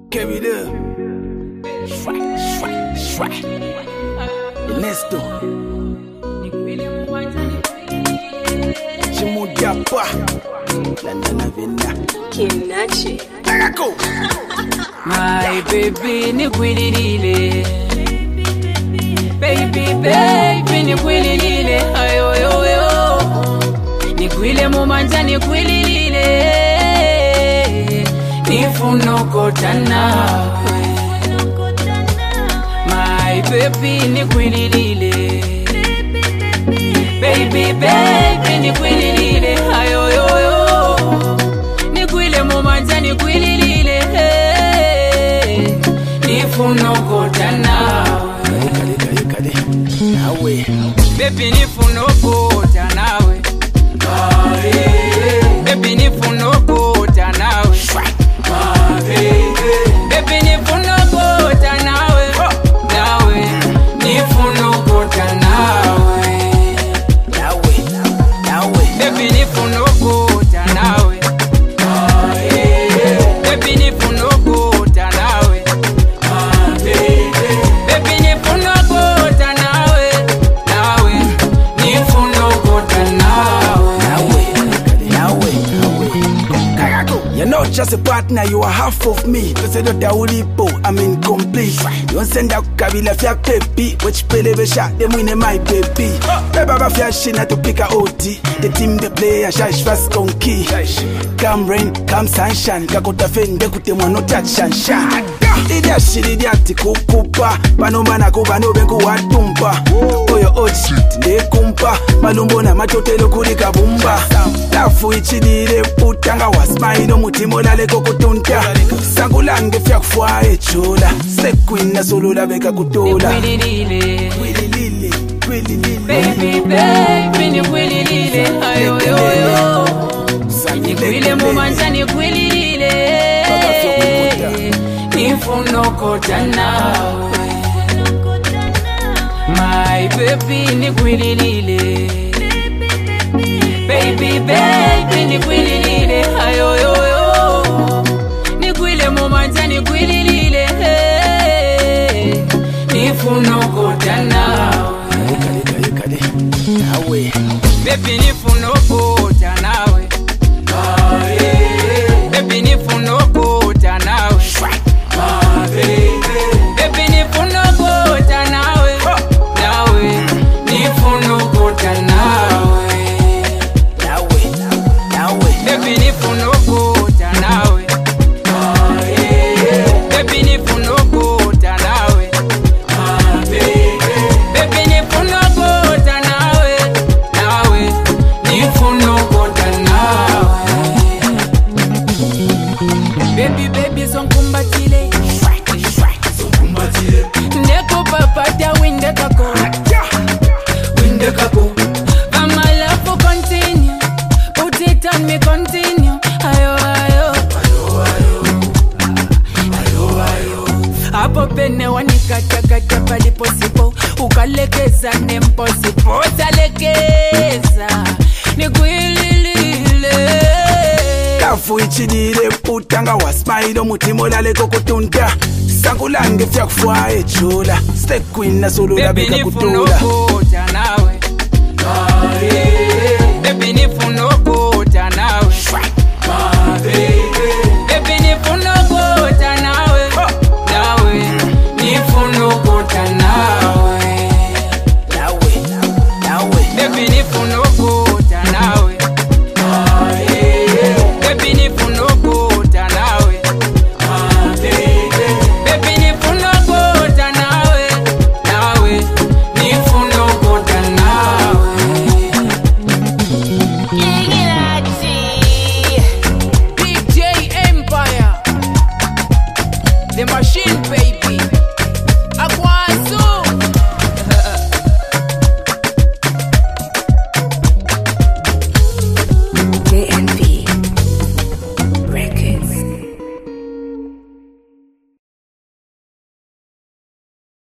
Carry the Shwai. Ernesto Chimudapa Landana Venda Kinachi Tagako My baby ni kwililile Baby ni kwililile Ayo yo yo Ni kwile mumanja ni kwililile Nifunokota nawe My baby ni kwililile Baby ni kwililile Ayo yo yo Ni kwile mumanja ni kwililile Nifunokota nawe Nawe Baby nifunokota nawe Baby nifunokota nawe Baby nifunokota nawe Nifunokota nawe Baby nifunokota nawe Baby nifunokota nawe Baby nifunokota nawe Nifunokota nawe You're not just a partner, you are half of me. Cause da ulipo, I'm incomplete. You send out kabila fya baby. Which pele be shot them win my baby. Baba fya shina to pick a OT. The team they play a shash fast konki. Come rain, come sunshine. Kakota fende kutemwa no touch and shine. Idia shiri dia tikukupa. Bano mana kubano benku watumpa. Oyo ochi, de kumpa. Malumbo na matotelo kurika bumba. Lafu ichidire putanga wasmaino mutimola leko kutunta. Sangulange fya kufwa echola. Sekwina solula beka kutola. Nikwililile Baby nikwililile Ayo yo yo Nikwile mumanja nikwililile Nifunokota nawe My baby nikwililile Baby nikwililile Ayo yo yo Nikwile mumanja nikwililile Nifunokota nawe Baby nifunokota nawe Baby nifunokota nawe Baby nifunokota nawe Nifunokota nawe Baby nifunokota nawe Baby nifunokota nawe Baby nifunokota nawe Nifunokota nawe Baby zonkumbatile Ndeko papata winde kako My love will continue Put it on me continue Ayo Hapo pene wanikata palipo sipo Ukalekeza nemposipo Utalekeza Nikwililile Lafu ichidire putanga wasmaino mutimola leko kutunta. Sangulange fya kufwa echola. Sekwina solula Baby beka kutola. nifunokota nawe Baby nifunokota nawe